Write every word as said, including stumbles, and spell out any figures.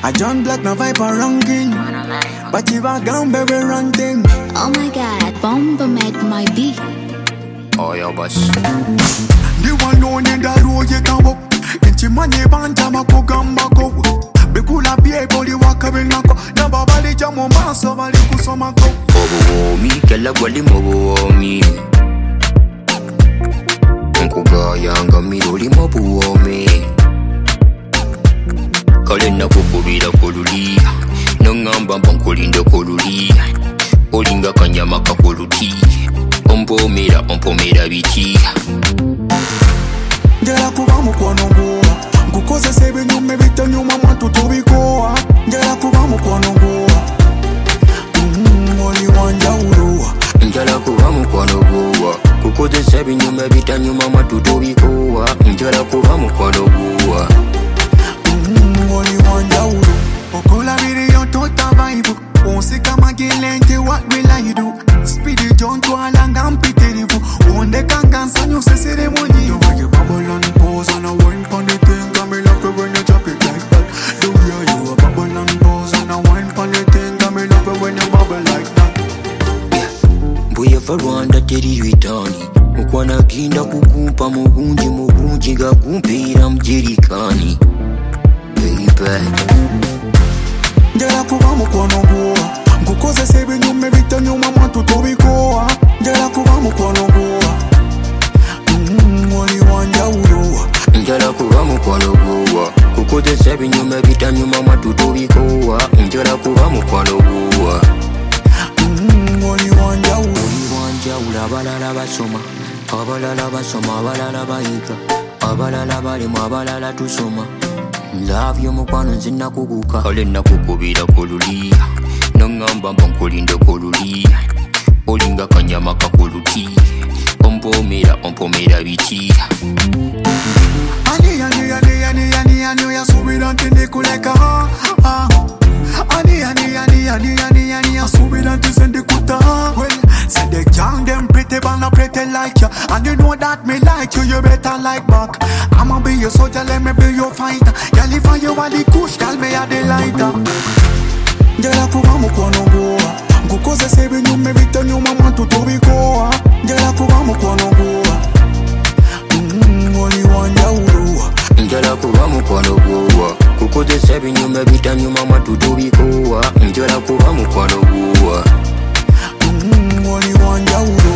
A John Black no vibe a ranking, but you are gone baby ranting. Oh my God, Bomba made my beat. Oh yeah, boss. The one known in the road you can walk. Inchi money banta mako gamba ko. Bekula biye boli waka binako. Na baba li jamo maso bali kusoma ko. Mobo mi kela gwali mobo mi. Nkuga yanga miroli mobo mi. Kale na kukubira koluli. Nongamba mpankolinde koluli. Olinga kanyama kakoluti. Ompomera ompomera biti. Njala kuba mukwano ngoa. Ngukoze sebe nyume bita nyuma mwatu tubikoa. Njala kuba mukwano ngoa. Mmm, oli wanja uruwa. Njala kuba mukwano ngoa. Ngukoze sebe nyume bita nyuma mwatu tubikoa. Njala kuba mukwano ngoa. Mmm, oli wanja uruwa. Okola video tota vibe. Onse kama gilente what will I do? Speedy John to alanga mpitirivu. Onde kangansa nyuse ceremony. You make you bubble and pose and a wine pon the thing. Got me love it when you drop it like that. The way you a bubble and pose and a wine pon the thing. Got me love it when you bubble like that. Mbuye farwanda teri witani. Mukwana ginda kukumpa mugunji mugunji gakumpira mjerikani. Baby Njala kuba mukwano ngoa. Ngukoze sebe nyume bita nyuma mwatu tubikoa. Njala kuba mukwano ngoa. Mmm, oli wanja uruwa. Njala kuba mukwano ngoa. Ngukoze sebe nyume bita nyuma mwatu tubikoa. Njala kuba mukwano ngoa. Mmm, oli wanja uruwa. Oli wanja ula abalala basoma. Abalala basoma abalala bayiga. Abalala balimu abalala tusoma. Love you mukwano nzina kukuka. Kale nakukubira koluli. Nongamba mpankolinde koluli. Olinga kanyama kakoluti. Ompomera ompomera biti. Ani ani ani ani ani ani ya subira ntende kuleka. Ani ani ani ani ani ani ya subira ntende kuta. Well, say they young them pretty but not pretty like you. And you know that me like you, you better like back. I'ma be your soldier, let me be your fighter. Girl, if I you are the kush, girl, me a the lighter. Njala kuba mukwano ngoa. Ngukoze sebe nyume bita nyuma mwatu tubikoa. Njala kuba mukwano ngoa. Mmm, oli wanja uruwa. Njala kuba mukwano ngoa. Ngukoze sebe nyume bita nyuma mwatu tubikoa. Njala kuba mukwano ngoa. Mmm, oli wanja uruwa.